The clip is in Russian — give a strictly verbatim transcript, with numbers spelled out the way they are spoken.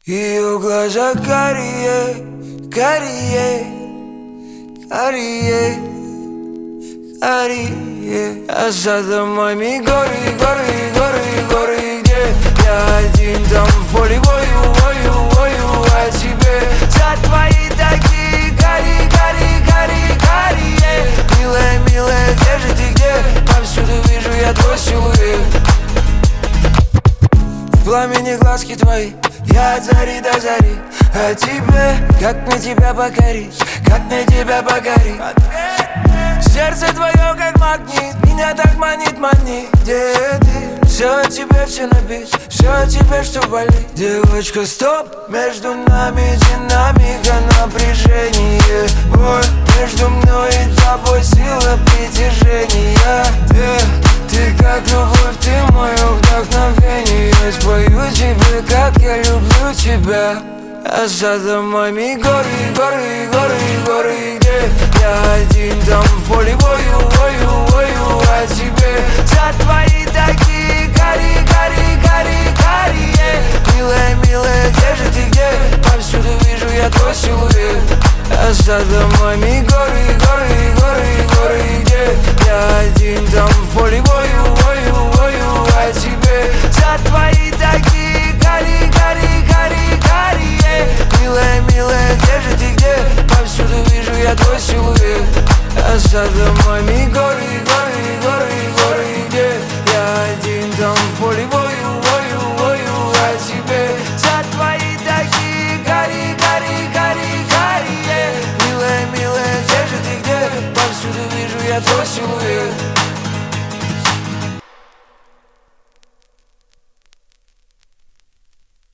Ее глаза карие, карие, карие, карие. А за домами горы, горы, горы, горы. Где я один там в поле бою, бою, бою. А тебе за твои такие кари, кари, кари, карие. Милая, милая, где же ты, где? Повсюду вижу я твой силуэт. В пламени глазки твои я от зари до зари. А тебе, как мне тебя покорить, как мне тебя покорить? Сердце твое как магнит, меня так манит, манит. Где ты? Все о тебе, все на бит, все о тебе, что болит. Девочка, стоп, между нами динамика, напряжение. Ой, между мной и тобой сила притяжения. Ты, ты как любовь, ты мое вдохновение. Я спою тебе, как я люблю тебя. А за домами горы, горы, горы, горы. Где я один там в поле бою, бою, бою. А тебе за твои такие кари, кари, кари, карие. Милая, милая, где же ты, где? Повсюду вижу я твой силуэт. А за домами горы, горы, горы, горы. Где я один там в поле бою, бою, бою. А тебе за твои такие кари, кари, кари, карие. Милая, милая, где же ты, где? Повсюду вижу я твой силуэт. А за домами